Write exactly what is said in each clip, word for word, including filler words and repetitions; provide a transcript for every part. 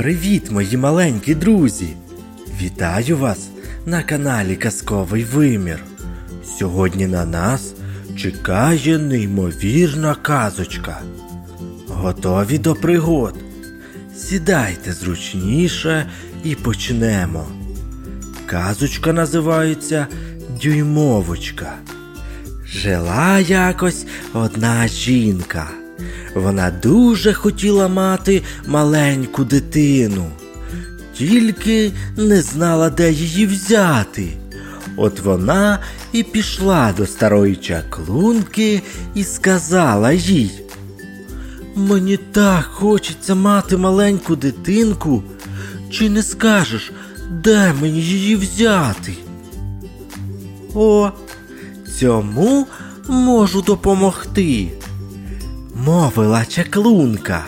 Привіт, мої маленькі друзі! Вітаю вас на каналі Казковий Вимір. Сьогодні на нас чекає неймовірна казочка. Готові до пригод? Сідайте зручніше і почнемо. Казочка називається «Дюймовочка». Жила якось одна жінка. Вона дуже хотіла мати маленьку дитину, тільки не знала, де її взяти. От вона і пішла до старої чаклунки і сказала їй: «Мені так хочеться мати маленьку дитинку, чи не скажеш, де мені її взяти?» «О, цьому можу допомогти», мовила чаклунка.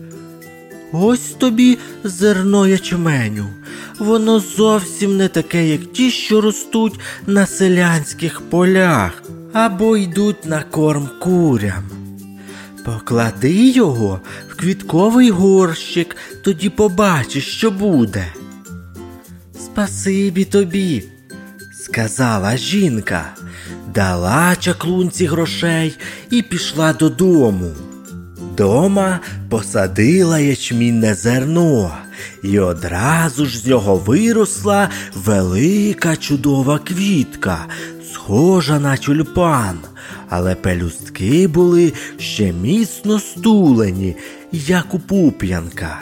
«Ось тобі зерно ячменю. Воно зовсім не таке, як ті, що ростуть на селянських полях або йдуть на корм курям. Поклади його в квітковий горщик, тоді побачиш, що буде». «Спасибі тобі», сказала жінка, дала чаклунці грошей і пішла додому. Дома посадила ячмінне зерно, і одразу ж з нього виросла велика чудова квітка, схожа на тюльпан, але пелюстки були ще міцно стулені, як у пуп'янка.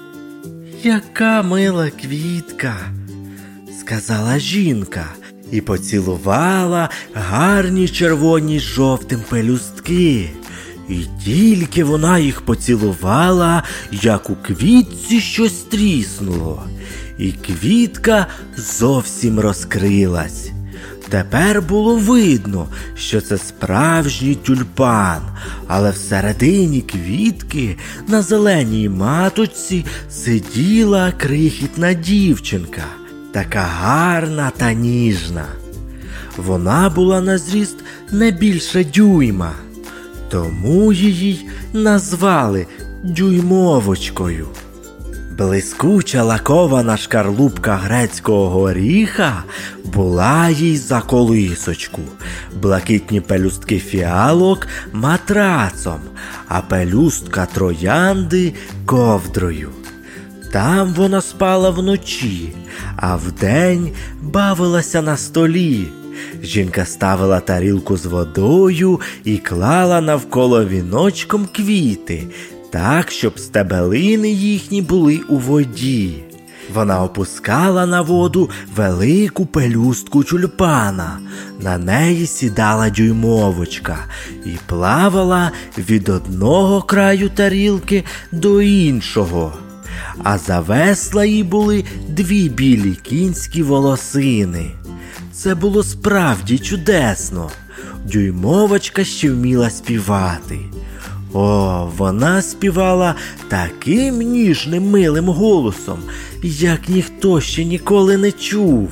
«Яка мила квітка», сказала жінка, і поцілувала гарні червоні з жовтим пелюстки. І тільки вона їх поцілувала, як у квітці щось тріснуло, і квітка зовсім розкрилась. Тепер було видно, що це справжній тюльпан, але всередині квітки на зеленій маточці сиділа крихітна дівчинка, така гарна та ніжна. Вона була на зріст не більше дюйма, тому її назвали Дюймовочкою. Блискуча лакована шкарлупка грецького горіха була їй за колисочку, блакитні пелюстки фіалок – матрацом, а пелюстка троянди – ковдрою. Там вона спала вночі, а вдень бавилася на столі. Жінка ставила тарілку з водою і клала навколо віночком квіти, так, щоб стебелини їхні були у воді. Вона опускала на воду велику пелюстку тюльпана. На неї сідала дюймовочка і плавала від одного краю тарілки до іншого. А за весла їй були дві білі кінські волосини. Це було справді чудесно. Дюймовочка ще вміла співати. О, вона співала таким ніжним милим голосом, як ніхто ще ніколи не чув.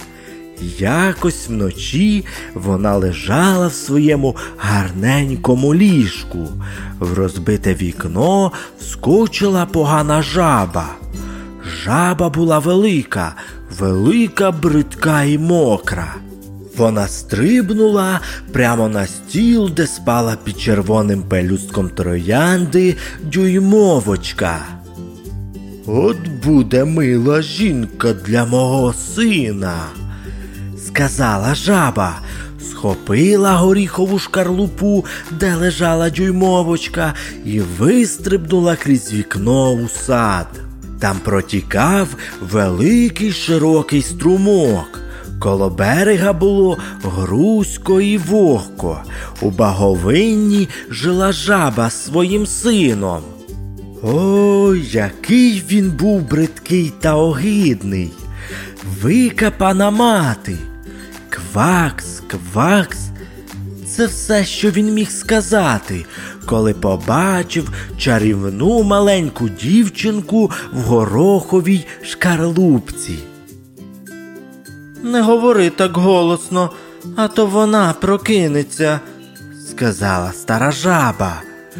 Якось вночі вона лежала в своєму гарненькому ліжку. В розбите вікно вскочила погана жаба. Жаба була велика, велика, бридка і мокра. Вона стрибнула прямо на стіл, де спала під червоним пелюстком троянди Дюймовочка. «От буде мила жінка для мого сина», сказала жаба, схопила горіхову шкарлупу, де лежала Дюймовочка, і вистрибнула крізь вікно у сад. Там протікав великий широкий струмок. Коло берега було грузько і вогко. У баговинні жила жаба з своїм сином. Ой, який він був бридкий та огидний! Викапана мати! Квакс, квакс! Це все, що він міг сказати, коли побачив чарівну маленьку дівчинку в гороховій шкарлупці. «Не говори так голосно, а то вона прокинеться», – сказала стара жаба.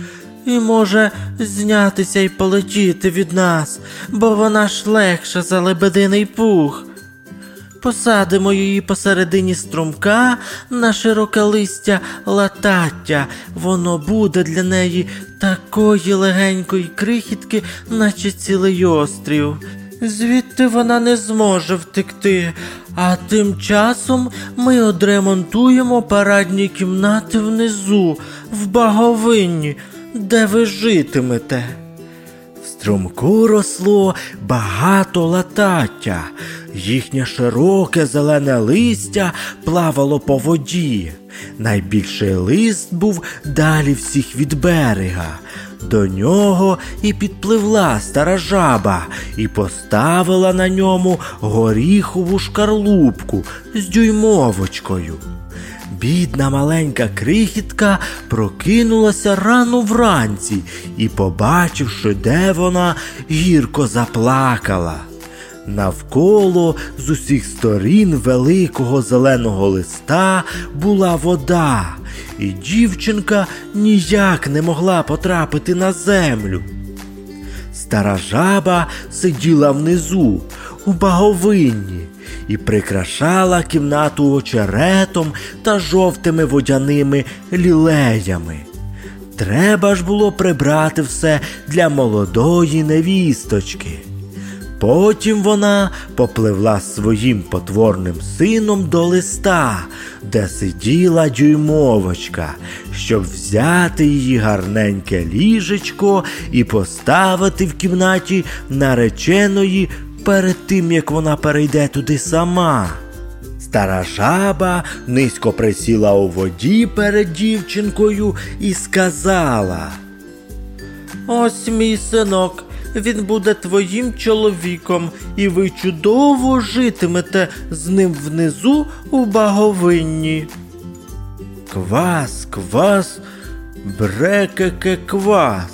і може знятися й полетіти від нас, бо вона ж легша за лебединий пух. Посадимо її посередині струмка на широке листя латаття. Воно буде для неї такої легенької крихітки, наче цілий острів. Звідти вона не зможе втекти, а тим часом ми одремонтуємо парадні кімнати внизу, в Баговинні, де ви житимете. В струмку росло багато латаття. Їхнє широке зелене листя плавало по воді. Найбільший лист був далі всіх від берега. До нього і підпливла стара жаба і поставила на ньому горіхову шкарлупку з дюймовочкою. Бідна маленька крихітка прокинулася рано вранці і, побачивши, де вона, гірко заплакала. Навколо з усіх сторін великого зеленого листа була вода, і дівчинка ніяк не могла потрапити на землю. Стара жаба сиділа внизу, у Баговинні, і прикрашала кімнату очеретом та жовтими водяними лілеями. Треба ж було прибрати все для молодої невісточки. Потім вона попливла з своїм потворним сином до листа, де сиділа дюймовочка, щоб взяти її гарненьке ліжечко і поставити в кімнаті нареченої перед тим, як вона перейде туди сама. Стара жаба низько присіла у воді перед дівчинкою і сказала: «Ось мій синок, він буде твоїм чоловіком, і ви чудово житимете з ним внизу у Баговинні». Квас, квас, брекеке квас.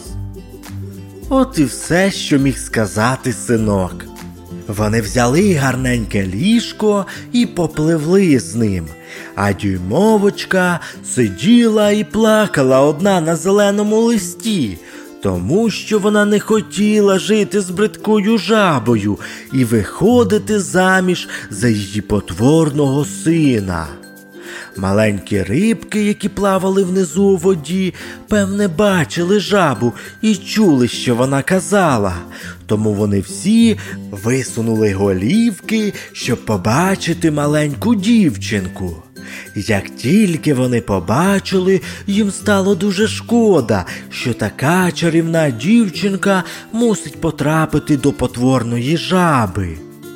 От і все, що міг сказати синок. Вони взяли гарненьке ліжко і попливли з ним, а дюймовочка сиділа і плакала одна на зеленому листі, тому що вона не хотіла жити з бридкою жабою і виходити заміж за її потворного сина. Маленькі рибки, які плавали внизу у воді, певне, бачили жабу і чули, що вона казала. Тому вони всі висунули голівки, щоб побачити маленьку дівчинку. Як тільки вони побачили, їм стало дуже шкода, що така чарівна дівчинка мусить потрапити до потворної жаби.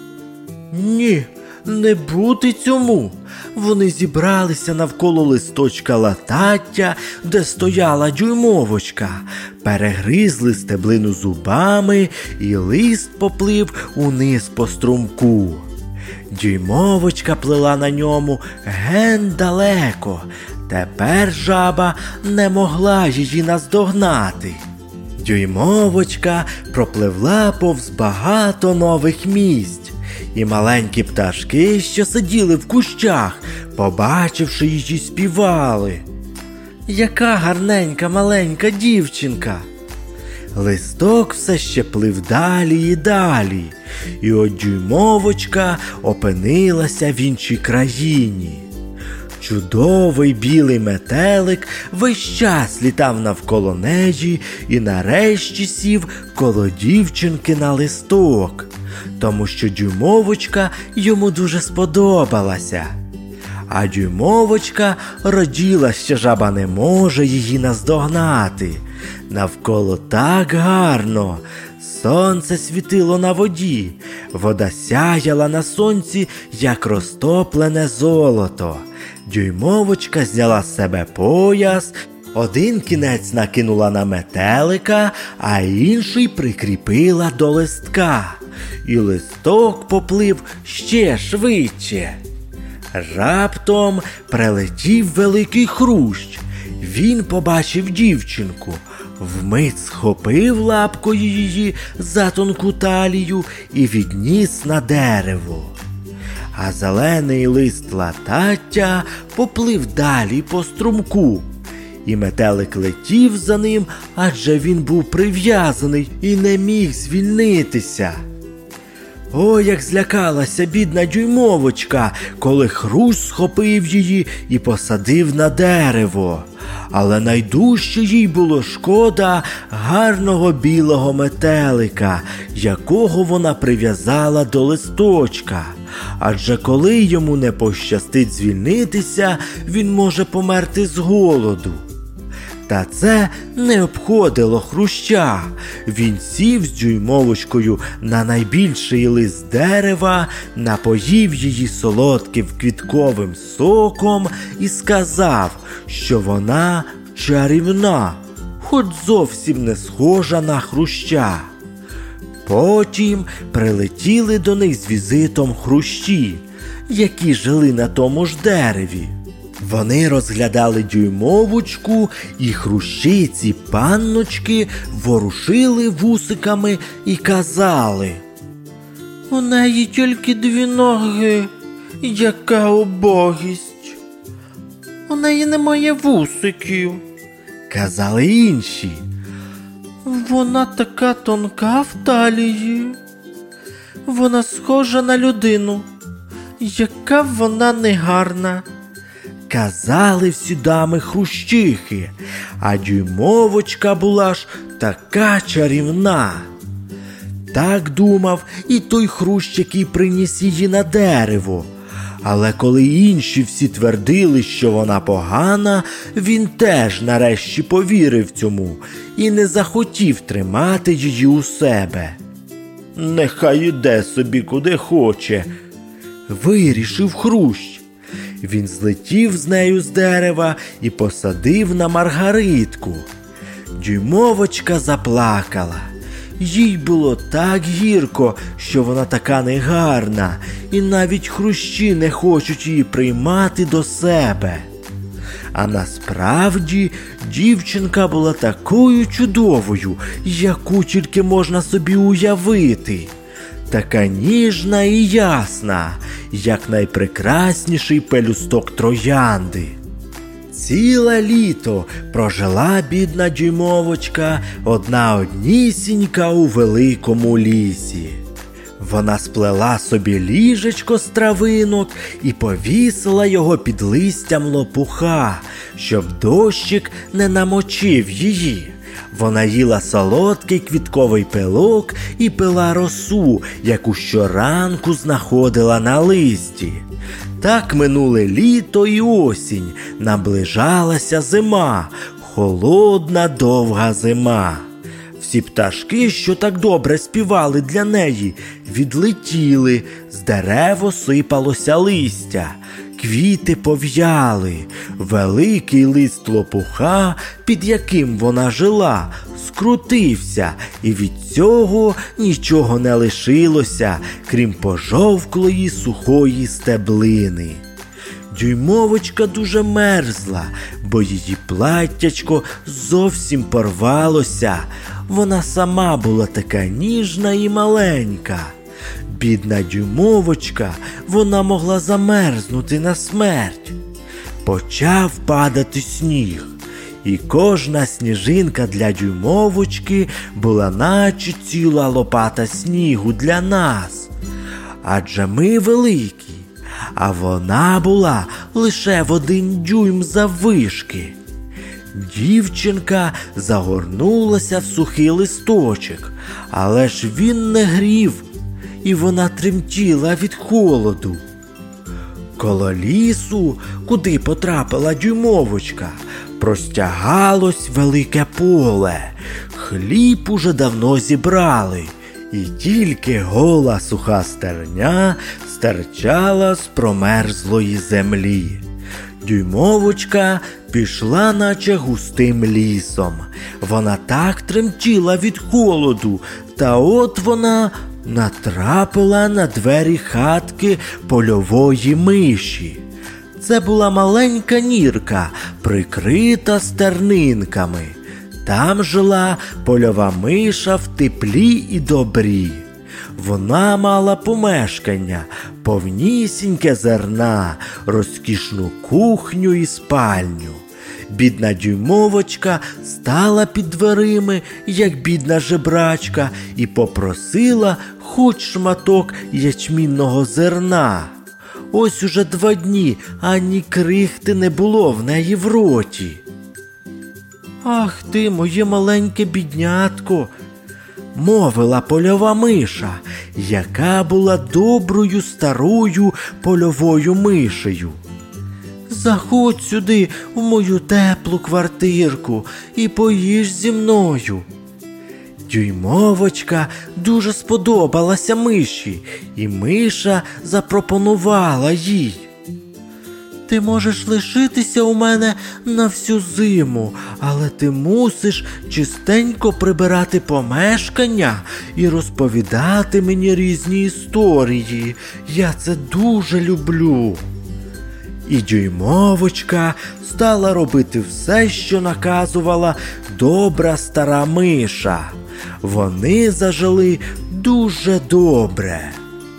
Ні, не бути цьому. Вони зібралися навколо листочка латаття, де стояла дюймовочка, перегризли стеблину зубами, і лист поплив униз по струмку. Дюймовочка плила на ньому ген далеко. Тепер жаба не могла її наздогнати. Дюймовочка пропливла повз багато нових місць. І маленькі пташки, що сиділи в кущах, побачивши її, співали: «Яка гарненька маленька дівчинка!» Листок все ще плив далі і далі, і от дюймовочка опинилася в іншій країні. Чудовий білий метелик весь час літав навколо неї і нарешті сів коло дівчинки на листок, тому що дюймовочка йому дуже сподобалася. А дюймовочка раділа, що жаба не може її наздогнати. Навколо так гарно. Сонце світило на воді, вода сяяла на сонці, як розтоплене золото. Дюймовочка зняла з себе пояс, один кінець накинула на метелика, а інший прикріпила до листка. І листок поплив ще швидше. Раптом прилетів великий хрущ. Він побачив дівчинку, вмить схопив лапкою її за тонку талію і відніс на дерево. А зелений лист латаття поплив далі по струмку. і метелик летів за ним, адже він був прив'язаний і не міг звільнитися. О, як злякалася бідна дюймовочка, коли хрусь схопив її і посадив на дерево. Але найдужче їй було шкода гарного білого метелика, якого вона прив'язала до листочка. Адже коли йому не пощастить звільнитися, він може померти з голоду. Та це не обходило хруща. Він сів з дюймовочкою на найбільший лист дерева, напоїв її солодким квітковим соком і сказав, що вона чарівна, хоч зовсім не схожа на хруща. Потім прилетіли до них з візитом хрущі, які жили на тому ж дереві. Вони розглядали дюймовочку, і хрущиці панночки ворушили вусиками і казали: «У неї тільки дві ноги, яка убогість! У неї немає вусиків», – казали інші. «Вона така тонка в талії, вона схожа на людину, яка вона негарна», – казали всі дами хрущихи, а дюймовочка була ж така чарівна. Так думав і той хрущ, який приніс її на дерево. Але коли інші всі твердили, що вона погана, він теж нарешті повірив цьому і не захотів тримати її у себе. «Нехай іде собі куди хоче», – вирішив хрущ. Він злетів з нею з дерева і посадив на маргаритку. Дюймовочка заплакала. Їй було так гірко, що вона така негарна, і навіть хрущі не хочуть її приймати до себе. А насправді дівчинка була такою чудовою, яку тільки можна собі уявити. Така ніжна і ясна, як найпрекрасніший пелюсток троянди. Ціле літо прожила бідна дюймовочка одна однісінька у великому лісі. Вона сплела собі ліжечко з травинок і повісила його під листям лопуха, щоб дощик не намочив її. Вона їла солодкий квітковий пилок і пила росу, яку щоранку знаходила на листі. Так минуле літо і осінь, наближалася зима, холодна довга зима. Всі пташки, що так добре співали для неї, відлетіли, з дерев осипалося листя. Квіти пов'яли, великий лист лопуха, під яким вона жила, скрутився, і від цього нічого не лишилося, крім пожовклої сухої стеблини. Дюймовочка дуже мерзла, бо її платтячко зовсім порвалося. Вона сама була така ніжна і маленька. Бідна дюймовочка, вона могла замерзнути на смерть. Почав падати сніг, і кожна сніжинка для дюймовочки була наче ціла лопата снігу для нас. Адже ми великі, а вона була лише в один дюйм заввишки. Дівчинка загорнулася в сухий листочок, але ж він не грів, і вона тремтіла від холоду. Коло лісу, куди потрапила дюймовочка, простягалось велике поле. Хліб уже давно зібрали, і тільки гола суха стерня стирчала з промерзлої землі. Дюймовочка пішла наче густим лісом. Вона так тремтіла від холоду, та от вона натрапила на двері хатки польової миші. Це була маленька нірка, прикрита стернинками. Там жила польова миша в теплі і добрі. Вона мала помешкання, повнісіньке зерна, розкішну кухню і спальню. бідна дюймовочка стала під дверима, як бідна жебрачка, і попросила хоч шматок ячмінного зерна. Ось уже два дні ані крихти не було в неї в роті. «Ах ти, моє маленьке біднятко!» – мовила польова миша, яка була доброю старою польовою мишею. «Заходь сюди, в мою теплу квартирку, і поїж зі мною». Дюймовочка дуже сподобалася миші, і миша запропонувала їй: «Ти можеш лишитися у мене на всю зиму, але ти мусиш чистенько прибирати помешкання і розповідати мені різні історії. Я це дуже люблю». І дюймовочка стала робити все, що наказувала добра стара миша. Вони зажили дуже добре.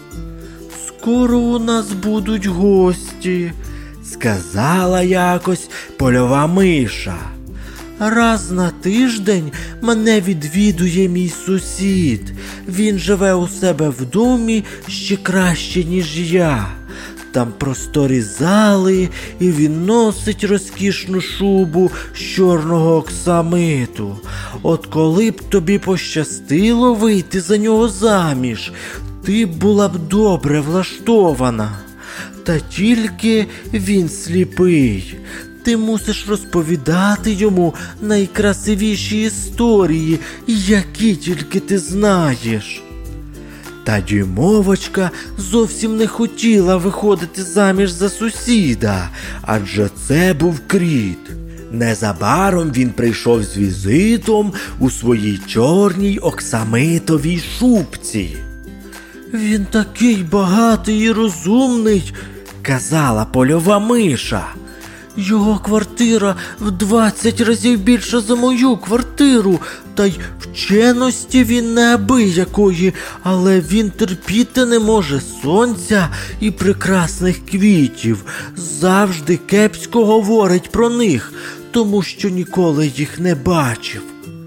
«Скоро у нас будуть гості», – сказала якось польова миша. «Раз на тиждень мене відвідує мій сусід. Він живе у себе в домі ще краще, ніж я. Там просторі зали, і він носить розкішну шубу з чорного оксамиту. От коли б тобі пощастило вийти за нього заміж, ти б була б добре влаштована. Та тільки він сліпий. Ти мусиш розповідати йому найкрасивіші історії, які тільки ти знаєш». Та дюймовочка зовсім не хотіла виходити заміж за сусіда, адже це був Кріт. Незабаром він прийшов з візитом у своїй чорній оксамитовій шубці. «Він такий багатий і розумний», – казала польова миша. «Його квартира в двадцять разів більша за мою квартиру, та й вченості він неабиякої, але він терпіти не може сонця і прекрасних квітів, завжди кепсько говорить про них, тому що ніколи їх не бачив».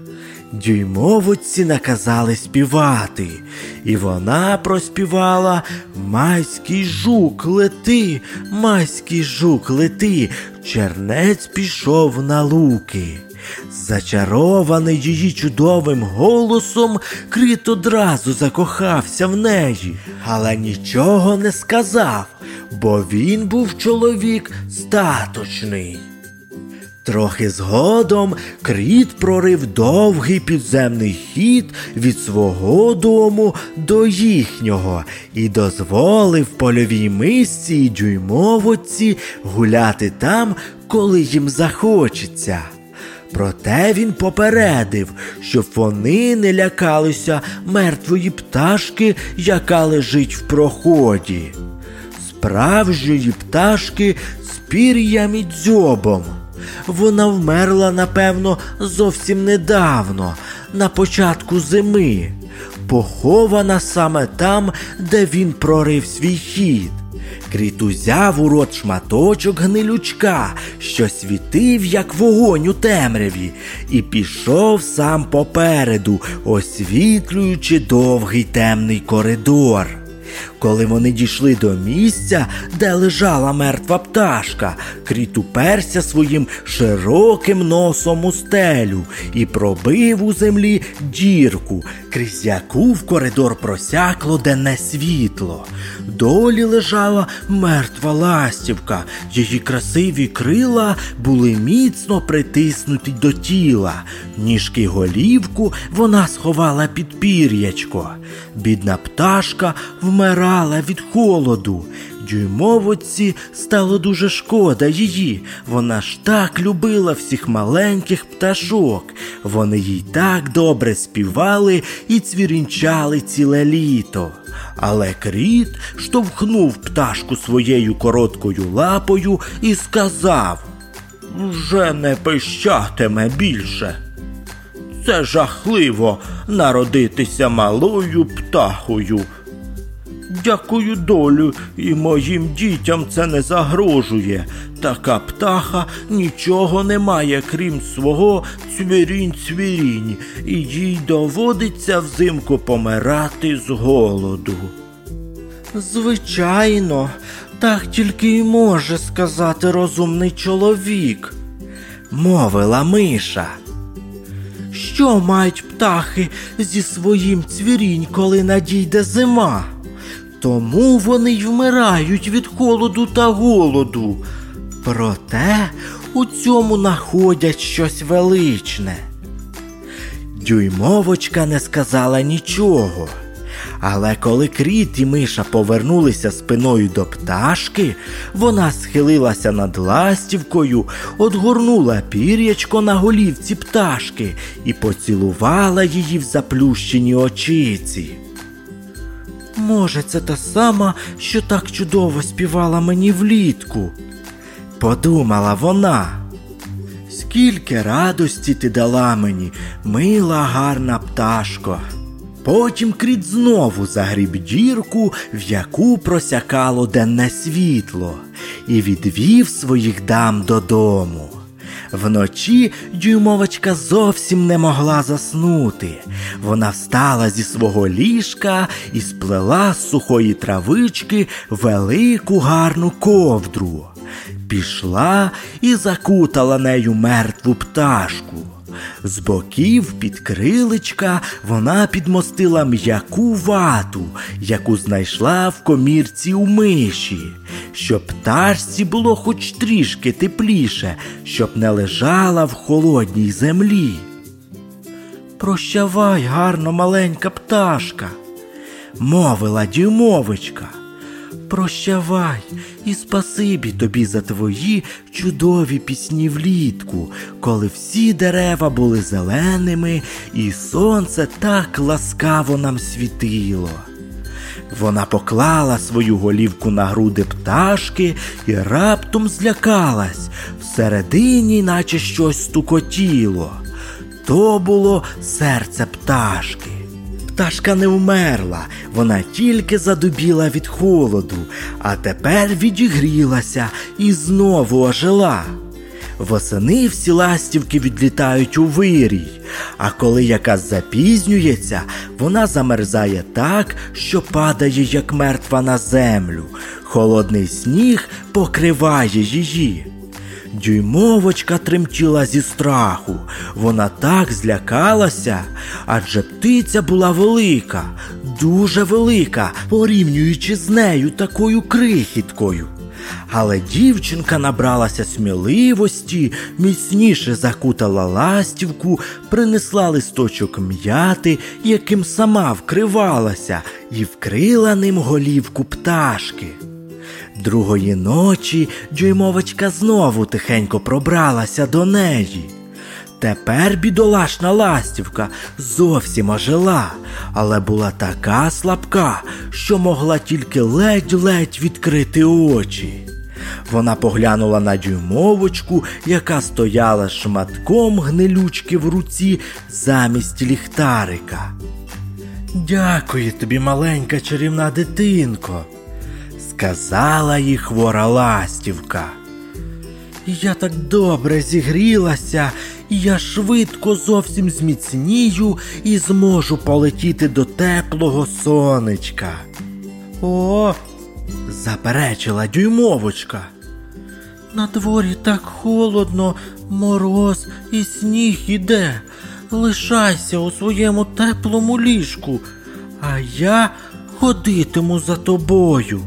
Дюймовочці наказали співати, і вона проспівала: «Майський жук, лети, майський жук, лети, чернець пішов на луки». Зачарований її чудовим голосом, Кріт одразу закохався в неї, але нічого не сказав, бо він був чоловік статочний. Трохи згодом Кріт прорив довгий підземний хід від свого дому до їхнього і дозволив польовій мишці і дюймовочці гуляти там, коли їм захочеться. Проте він попередив, щоб вони не лякалися мертвої пташки, яка лежить в проході. Справжньої пташки з пір'ям і дзьобом. Вона вмерла, напевно, зовсім недавно, на початку зими, похована саме там, де він прорив свій хід. Кріт узяв у рот шматочок гнилючка, що світив, як вогонь у темряві, і пішов сам попереду, освітлюючи довгий темний коридор. Коли вони дійшли до місця, де лежала мертва пташка, Кріт уперся своїм широким носом у стелю і пробив у землі дірку, крізь яку в коридор просякло денне світло. Долі лежала мертва ластівка, її красиві крила були міцно притиснуті до тіла, ніжки й голівку вона сховала під пір'ячко. Бідна пташка вмирала від холоду. Дюймовочці стало дуже шкода її, вона ж так любила всіх маленьких пташок. Вони їй так добре співали і цвірінчали ціле літо. Але Кріт штовхнув пташку своєю короткою лапою і сказав: «Вже не пищатиме більше. Це жахливо — народитися малою птахою». Дякую долю, і моїм дітям це не загрожує. Така птаха нічого не має, крім свого цвірінь-цвірінь, і їй доводиться взимку помирати з голоду. Звичайно, так тільки й може сказати розумний чоловік, мовила миша. Що мають птахи зі своїм цвірінь, коли надійде зима? Тому вони й вмирають від холоду та голоду. Проте у цьому находять щось величне. Дюймовочка не сказала нічого. Але коли Кріт і миша повернулися спиною до пташки, вона схилилася над ластівкою, одгорнула пір'ячко на голівці пташки і поцілувала її в заплющені очиці. «Може, це та сама, що так чудово співала мені влітку?» – подумала вона. «Скільки радості ти дала мені, мила гарна пташко!» Потім Кріт знову загріб дірку, в яку просякало денне світло, і відвів своїх дам додому. Вночі Дюймовочка зовсім не могла заснути. Вона встала зі свого ліжка і сплела з сухої травички велику гарну ковдру. Пішла і закутала нею мертву пташку. З боків під крилечка вона підмостила м'яку вату, яку знайшла в комірці у миші, щоб пташці було хоч трішки тепліше, щоб не лежала в холодній землі. «Прощавай, гарно маленька пташка», – мовила Дюймовочка. «Прощавай і спасибі тобі за твої чудові пісні влітку, коли всі дерева були зеленими і сонце так ласкаво нам світило». Вона поклала свою голівку на груди пташки і раптом злякалась. Всередині наче щось стукотіло. То було серце пташки. Пташка не вмерла, вона тільки задубіла від холоду, а тепер відігрілася і знову ожила. Восени всі ластівки відлітають у вирій, а коли якась запізнюється, вона замерзає так, що падає, як мертва, на землю. Холодний сніг покриває її. Дюймовочка тремтіла зі страху. Вона так злякалася, адже птиця була велика, дуже велика, порівнюючи з нею такою крихіткою. Але дівчинка набралася сміливості, міцніше закутала ластівку, принесла листочок м'яти, яким сама вкривалася, і вкрила ним голівку пташки. Другої ночі Дюймовочка знову тихенько пробралася до неї. Тепер бідолашна ластівка зовсім ожила, але була така слабка, що могла тільки ледь-ледь відкрити очі. Вона поглянула на Дюймовочку, яка стояла з шматком гнилючки в руці замість ліхтарика. «Дякую тобі, маленька чарівна дитинко», – сказала їй хвора ластівка. «Я так добре зігрілася, і я швидко зовсім зміцнію і зможу полетіти до теплого сонечка». «О!» – заперечила Дюймовочка. «На дворі так холодно, мороз і сніг іде. Лишайся у своєму теплому ліжку, а я ходитиму за тобою».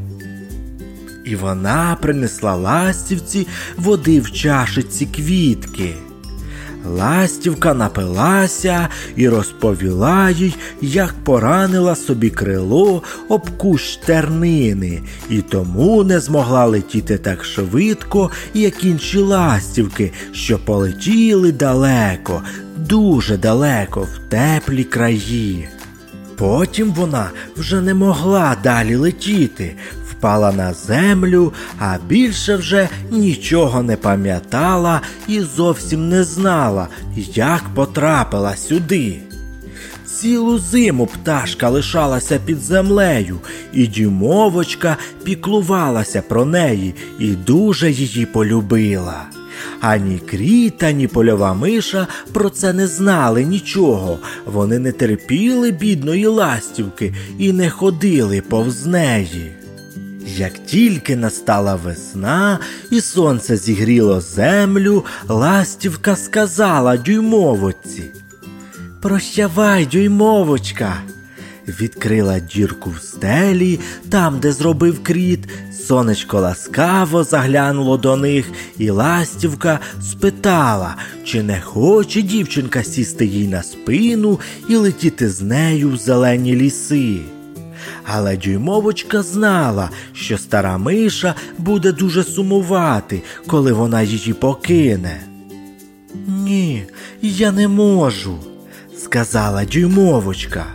І вона принесла ластівці води в чашиці квітки. Ластівка напилася і розповіла їй, як поранила собі крило об кущ тернини, і тому не змогла летіти так швидко, як інші ластівки, що полетіли далеко, дуже далеко, в теплі краї. Потім вона вже не могла далі летіти, впала на землю, а більше вже нічого не пам'ятала і зовсім не знала, як потрапила сюди. Цілу зиму пташка лишалася під землею, і дюймовочка піклувалася про неї і дуже її полюбила. Ані Кріт, ані польова миша про це не знали нічого. Вони не терпіли бідної ластівки і не ходили повз неї. Як тільки настала весна і сонце зігріло землю, ластівка сказала дюймовочці: «Прощавай, дюймовочка!» Відкрила дірку в стелі, там, де зробив Кріт. Сонечко ласкаво заглянуло до них, і ластівка спитала, чи не хоче дівчинка сісти їй на спину і летіти з нею в зелені ліси. Але дюймовочка знала, що стара миша буде дуже сумувати, коли вона її покине. «Ні, я не можу», – сказала дюймовочка.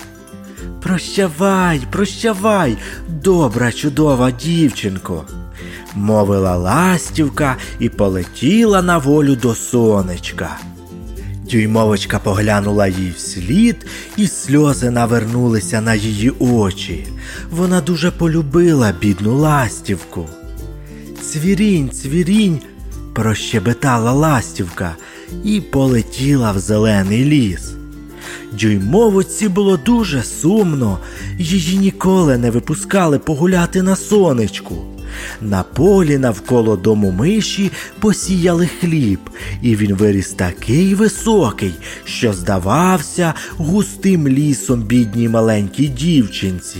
«Прощавай, прощавай, добра, чудова дівчинко», – мовила ластівка і полетіла на волю до сонечка. Дюймовочка поглянула їй вслід, і сльози навернулися на її очі. Вона дуже полюбила бідну ластівку. «Цвірінь, цвірінь», – прощебетала ластівка і полетіла в зелений ліс. Дюймовочці було дуже сумно, її ніколи не випускали погуляти на сонечку. На полі навколо дому миші посіяли хліб, і він виріс такий високий, що здавався густим лісом бідній маленькій дівчинці.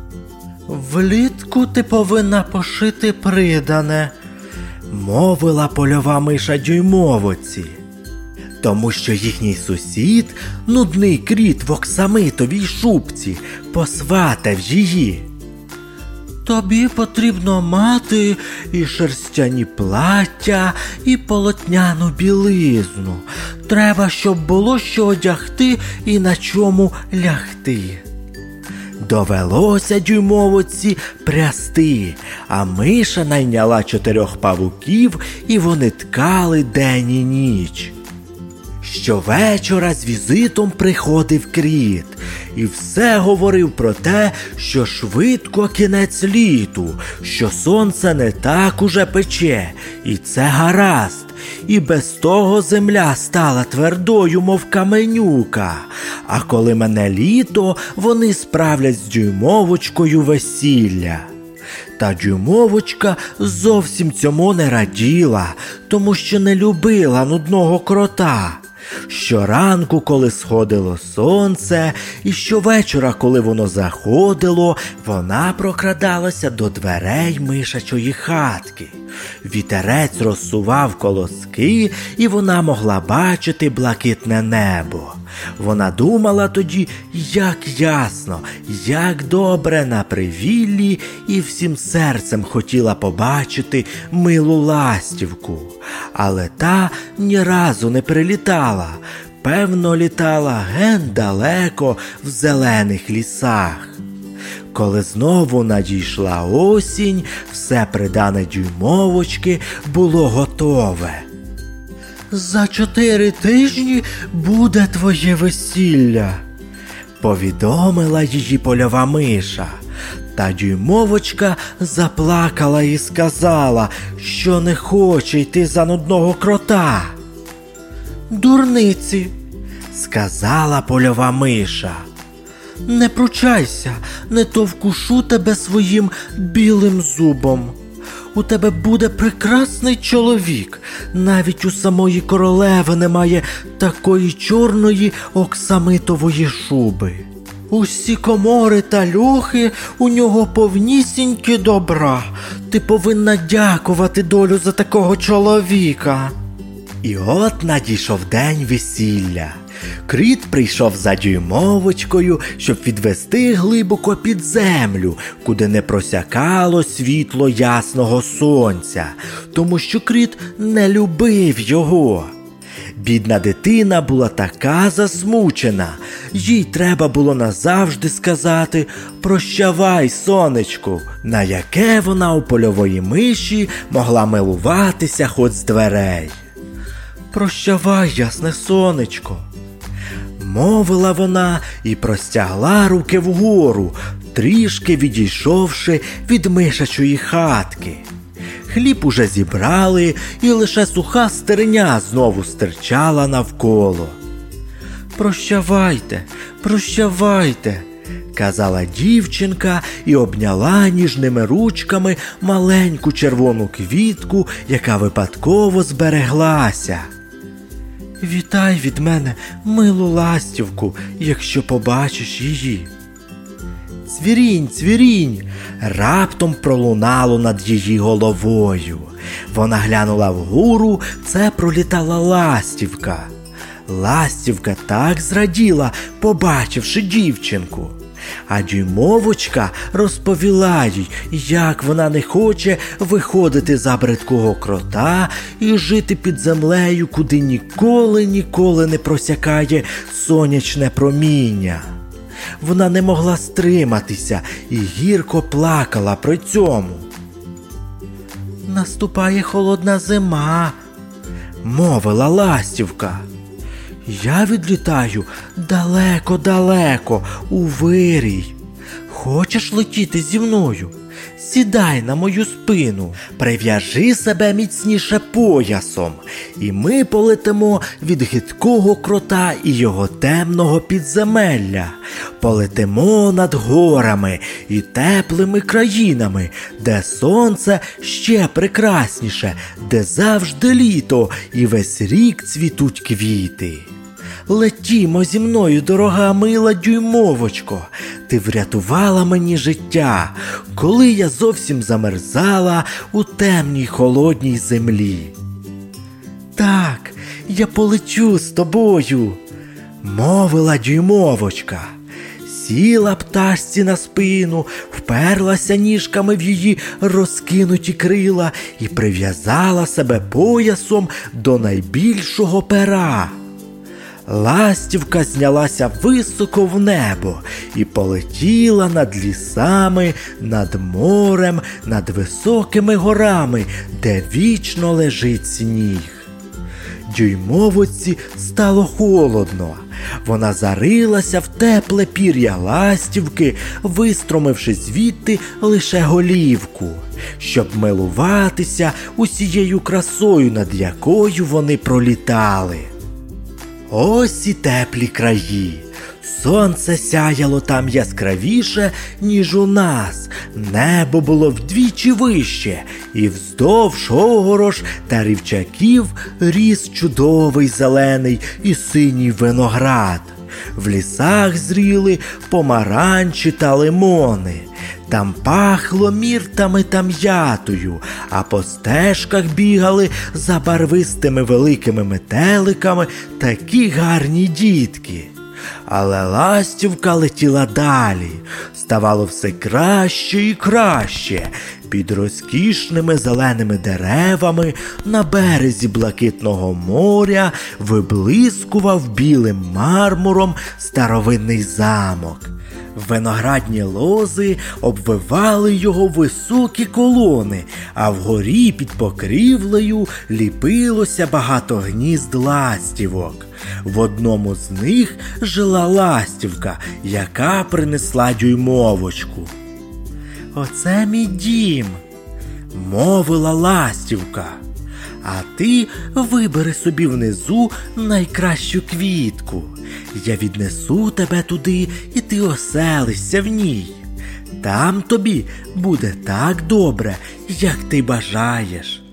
«Влітку ти повинна пошити придане», – мовила польова миша дюймовочці. Тому що їхній сусід, нудний Кріт в оксамитовій шубці, посватав її. «Тобі потрібно мати і шерстяні плаття, і полотняну білизну. Треба, щоб було що одягти і на чому лягти». Довелося дюймовочці прясти, а миша найняла чотирьох павуків, і вони ткали день і ніч. Щовечора з візитом приходив Кріт і все говорив про те, що швидко кінець літу, що сонце не так уже пече, і це гаразд. І без того земля стала твердою, мов каменюка. А коли мене літо, вони справлять з дюймовочкою весілля. Та дюймовочка зовсім цьому не раділа, тому що не любила нудного крота. Щоранку, коли сходило сонце, і щовечора, коли воно заходило, вона прокрадалася до дверей мишачої хатки. Вітерець розсував колоски, і вона могла бачити блакитне небо. Вона думала тоді, як ясно, як добре на привіллі, і всім серцем хотіла побачити милу ластівку. Але та ні разу не прилітала, певно, літала ген далеко в зелених лісах. Коли знову надійшла осінь, все придане дюймовочки було готове. «За чотири тижні буде твоє весілля», – повідомила її польова миша. Та дюймовочка заплакала і сказала, що не хоче йти за нудного крота. «Дурниці», – сказала польова миша. «Не пручайся, не то вкушу тебе своїм білим зубом. У тебе буде прекрасний чоловік, навіть у самої королеви немає такої чорної оксамитової шуби. Усі комори та льохи у нього повнісінькі добра. Ти повинна дякувати долю за такого чоловіка». І от надійшов день весілля. Кріт прийшов за дюймовочкою, щоб відвести глибоко під землю, куди не просякало світло ясного сонця, тому що Кріт не любив його. Бідна дитина була така засмучена, їй треба було назавжди сказати «Прощавай, сонечку», на яке вона у польової миші могла милуватися хоч з дверей. «Прощавай, ясне сонечко», мовила вона і простягла руки вгору, трішки відійшовши від мишачої хатки. Хліб уже зібрали, і лише суха стерня знову стирчала навколо. «Прощавайте, прощавайте», – казала дівчинка і обняла ніжними ручками маленьку червону квітку, яка випадково збереглася. «Вітай від мене, милу ластівку, якщо побачиш її». «Цвірінь, цвірінь!» раптом пролунало над її головою. Вона глянула вгору, це пролітала ластівка. Ластівка так зраділа, побачивши дівчинку. А дюймовочка розповіла їй, як вона не хоче виходити за бридкого крота і жити під землею, куди ніколи-ніколи не просякає сонячне проміння. Вона не могла стриматися і гірко плакала при цьому. «Наступає холодна зима», – мовила ластівка. «Я відлітаю далеко-далеко, у вирій. Хочеш летіти зі мною? Сідай на мою спину, прив'яжи себе міцніше поясом, і ми полетимо від гидкого крота і його темного підземелля. Полетимо над горами і теплими країнами, де сонце ще прекрасніше, де завжди літо і весь рік цвітуть квіти. Летімо зі мною, дорога мила дюймовочко, ти врятувала мені життя, коли я зовсім замерзала у темній холодній землі». «Так, я полечу з тобою», – мовила дюймовочка. Сіла пташці на спину, вперлася ніжками в її розкинуті крила і прив'язала себе поясом до найбільшого пера. Ластівка знялася високо в небо і полетіла над лісами, над морем, над високими горами, де вічно лежить сніг. Дюймовочці стало холодно. Вона зарилася в тепле пір'я ластівки, вистромивши звідти лише голівку, щоб милуватися усією красою, над якою вони пролітали. Ось і теплі краї. Сонце сяяло там яскравіше, ніж у нас. Небо було вдвічі вище, і вздовж огорож та рівчаків ріс чудовий зелений і синій виноград. В лісах зріли помаранчі та лимони. Там пахло міртами та м'ятою, а по стежках бігали за барвистими великими метеликами такі гарні дітки. Але ластівка летіла далі. Ставало все краще і краще. Під розкішними зеленими деревами на березі блакитного моря виблискував білим мармуром старовинний замок. Виноградні лози обвивали його високі колони, а вгорі під покрівлею ліпилося багато гнізд ластівок. В одному з них жила ластівка, яка принесла дюймовочку. «Оце мій дім», – мовила ластівка. «А ти вибери собі внизу найкращу квітку. Я віднесу тебе туди, і ти оселишся в ній. Там тобі буде так добре, як ти бажаєш».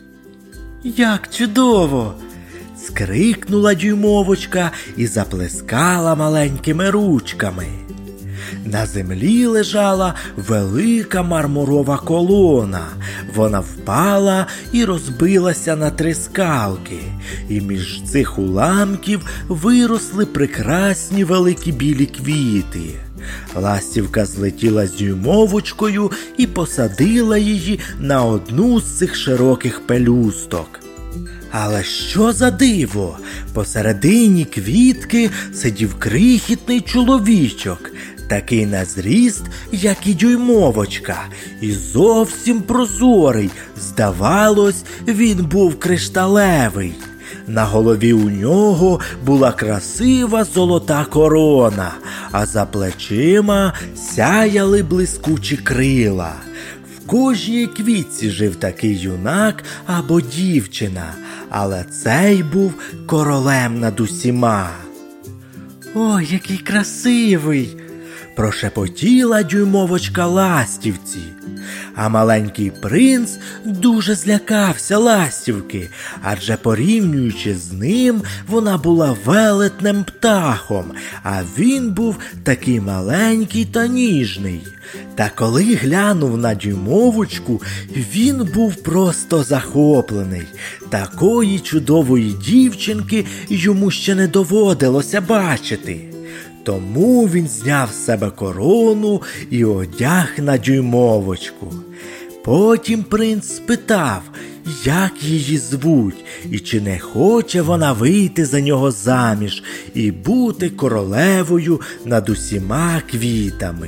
«Як чудово!» – скрикнула дюймовочка і заплескала маленькими ручками. На землі лежала велика мармурова колона. Вона впала і розбилася на три скалки. І між цих уламків виросли прекрасні великі білі квіти. Ластівка злетіла з дюймовочкою і посадила її на одну з цих широких пелюсток. Але що за диво! Посередині квітки сидів крихітний чоловічок, такий на зріст, як і дюймовочка, і зовсім прозорий. Здавалось, він був кришталевий. На голові у нього була красива золота корона, а за плечима сяяли блискучі крила. В кожній квітці жив такий юнак або дівчина, але цей був королем над усіма. «Ой, який красивий!» – прошепотіла дюймовочка ластівці. А маленький принц дуже злякався ластівки, адже порівнюючи з ним, вона була велетним птахом, а він був такий маленький та ніжний. Та коли глянув на дюймовочку, він був просто захоплений. Такої чудової дівчинки йому ще не доводилося бачити. Тому він зняв з себе корону і одяг на дюймовочку. Потім принц спитав, як її звуть, і чи не хоче вона вийти за нього заміж і бути королевою над усіма квітами.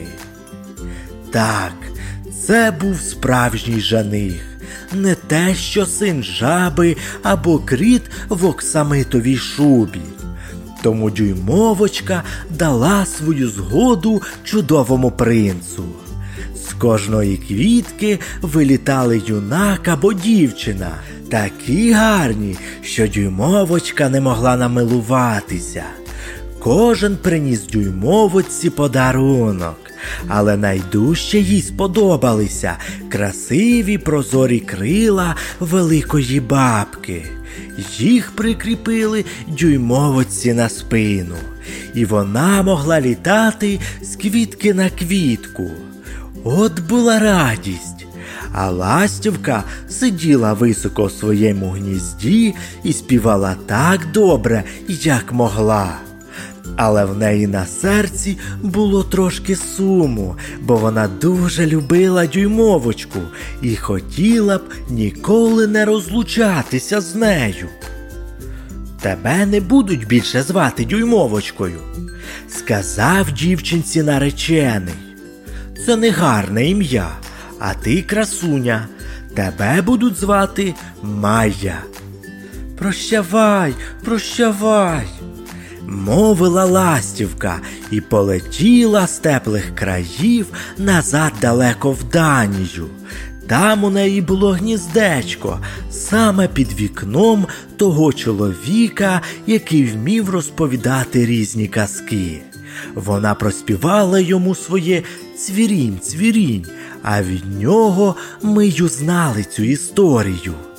Так, це був справжній жених, не те, що син жаби або кріт в оксамитовій шубі. Тому дюймовочка дала свою згоду чудовому принцу. З кожної квітки вилітали юнак або дівчина, такі гарні, що дюймовочка не могла намилуватися. Кожен приніс дюймовочці подарунок, але найдужче їй сподобалися красиві прозорі крила великої бабки. Їх прикріпили дюймовочці на спину, і вона могла літати з квітки на квітку. От була радість! А ластівка сиділа високо у своєму гнізді і співала так добре, як могла. Але в неї на серці було трошки суму, бо вона дуже любила дюймовочку і хотіла б ніколи не розлучатися з нею. «Тебе не будуть більше звати дюймовочкою», – сказав дівчинці наречений. «Це не гарне ім'я, а ти красуня. Тебе будуть звати Майя». «Прощавай, прощавай», – мовила ластівка і полетіла з теплих країв назад далеко в Данію. Там у неї було гніздечко, саме під вікном того чоловіка, який вмів розповідати різні казки. Вона проспівала йому своє «цвірінь, цвірінь», а від нього ми й узнали цю історію.